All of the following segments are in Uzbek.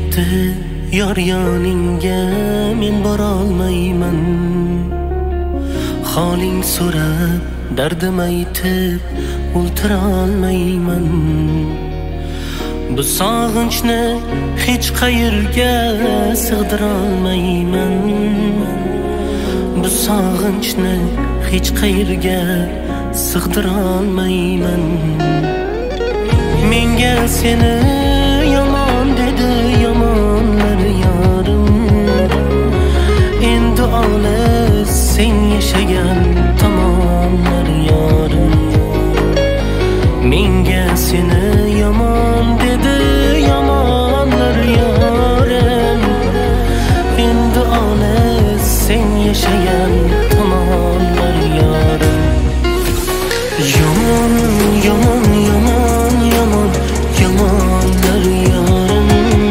ketdi yor yoningga, men borolmayman. Holing so'rab dardim aytib o'ltirolmayman. Bu sog'inchni hech qayerga sig'dirolmayman. Bu sog'inchni hech qayerga sig'dirolmayman. Menga seni yomon dedi yomonlar yorim. Endi olis sen yashagan tomonlar yorim. Menga seni yomon dedi yomonlar yorim. Endi olis sen yashagan tomonlar yorim. Yomon, yomon, yomon, yomon, yomonlar yorim.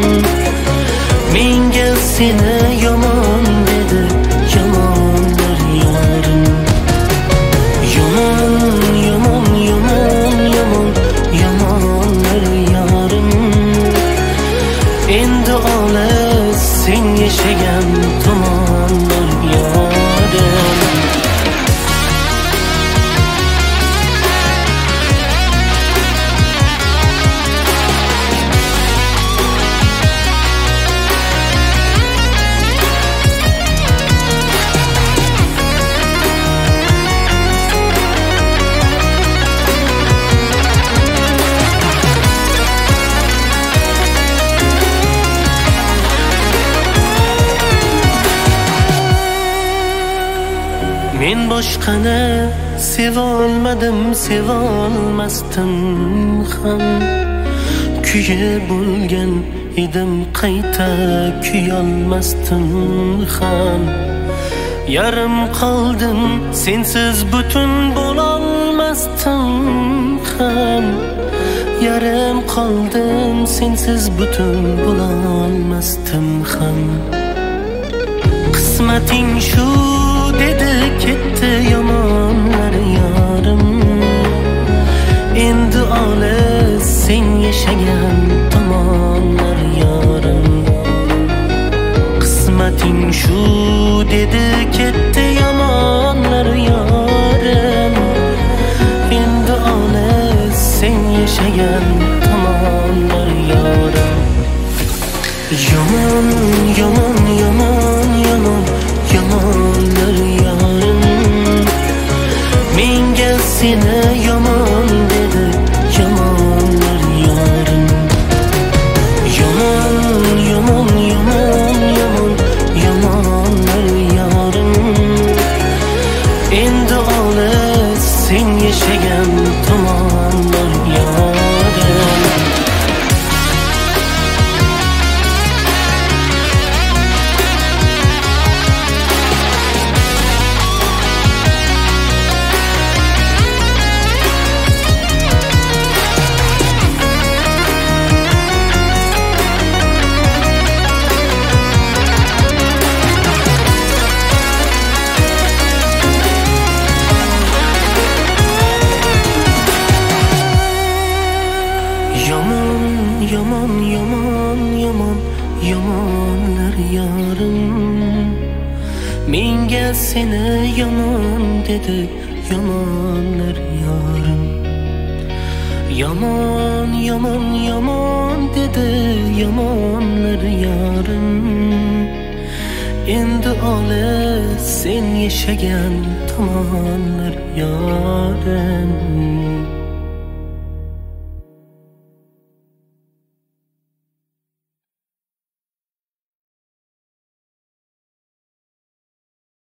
Menga seni yomon dedi yomonlar yorim. Yomon, yomon, yomon, yomon, yomonlar yorim. Endi olis sen yashagan tomonlar yorim. Men boshqani sevolmadim, sevolmasdim ham. Kuyib bo'lgan edim, qayta kuyolmasdim ham. Yarim qoldim, sensiz butun bo'lolmasdim ham. Yarim qoldim, sensiz butun bo'lolmasdim ham. Qismating shu dedi ketdi yomonlar yorim. Endi olis sen yashagan tomonlar yorim. Qismating shu dedi ketdi yomonlar yorim. Endi olis sen yashagan tomonlar yorim. Yomon, yomon, yomon, yomon, yomonlar yorim. Menga seni yomon dedi yomonlar yorim. Yomon, yomon, yomon, yomon, yomonlar yorim. Endi olis sen yashagan tomonlar yorim. Yomon, yomon, yomon, yomonlar yorim. Menga seni yomon dedi yomonlar yorim. Yomon, yomon, yomon dedi yomonlar yorim. Endi olis sen yashagan tomonlar yorim.